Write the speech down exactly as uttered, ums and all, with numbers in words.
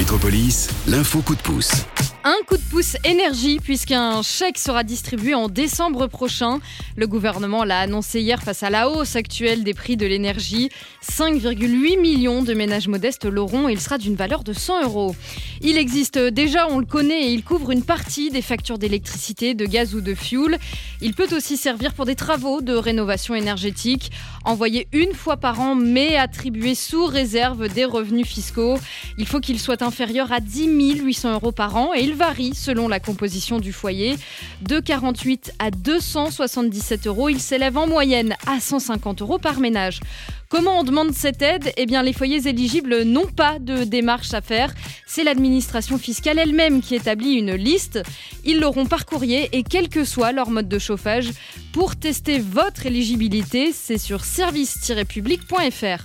Métropolis, l'info coup de pouce. Un coup de pouce énergie puisqu'un chèque sera distribué en décembre prochain. Le gouvernement l'a annoncé hier face à la hausse actuelle des prix de l'énergie. cinq virgule huit millions de ménages modestes l'auront et il sera d'une valeur de cent euros. Il existe déjà, on le connaît, et il couvre une partie des factures d'électricité, de gaz ou de fioul. Il peut aussi servir pour des travaux de rénovation énergétique. Envoyé une fois par an mais attribué sous réserve des revenus fiscaux. Il faut qu'il soit inférieur à dix mille huit cents euros par an et il varie selon la composition du foyer. De quarante-huit à deux cent soixante-dix-sept euros, il s'élève en moyenne à cent cinquante euros par ménage. Comment on demande cette aide ? Eh bien, les foyers éligibles n'ont pas de démarche à faire. C'est l'administration fiscale elle-même qui établit une liste. Ils l'auront par courrier et quel que soit leur mode de chauffage. Pour tester votre éligibilité, c'est sur service tiret public point f r.